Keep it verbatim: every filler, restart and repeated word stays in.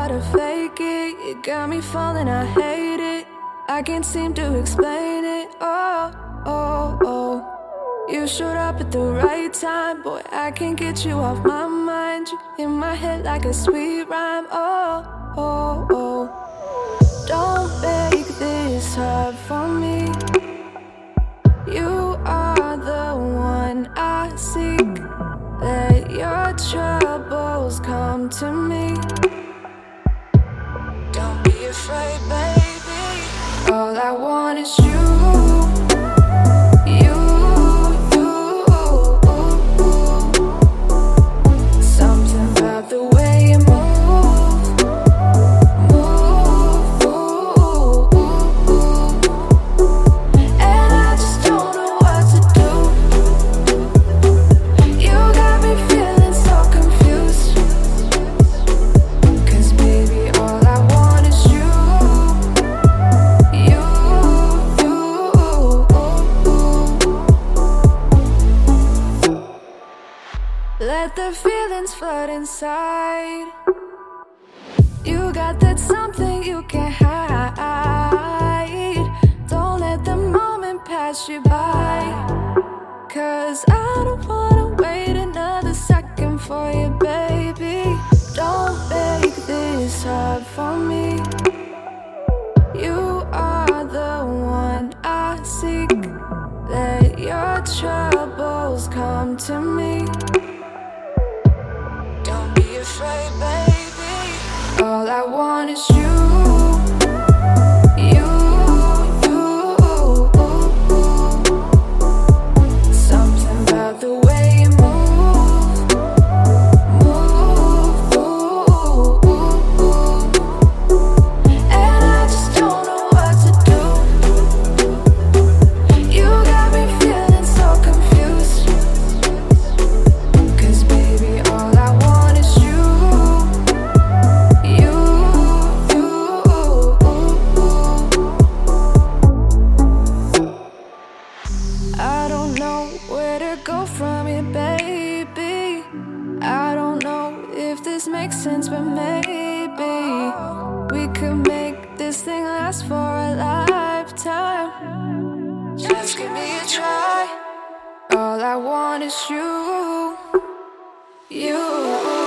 try to fake it. You got me falling, I hate it. I can't seem to explain it. Oh, oh, oh. You showed up at the right time. Boy, I can't get you off my mind. You in my head like a sweet rhyme. Oh, oh, oh. Don't make this hard for me. You are the one I seek. Let your troubles come to me. Don't be afraid, baby. All I want is you. You, you. Something about the way you move, move, and I just don't know what to do. You got me feeling so confused. 'Cause baby, all I want is you. You, you. Let the feelings flood inside. You got that something you can't hide. Don't let the moment pass you by. 'Cause I don't wanna wait another second for you, baby. Don't make this hard for me. You are the one I seek. Let your troubles come to me. Don't be afraid, baby. All I want is you. You, you. Something about the way you move, move, and I just don't know what to do. You got me feeling so confused. 'Cause baby, all I want is you. You, you. I don't know where to go from here, baby. I don't know if this makes sense, but maybe we could make this thing last for a lifetime. Just give me a try. All I want is you. You.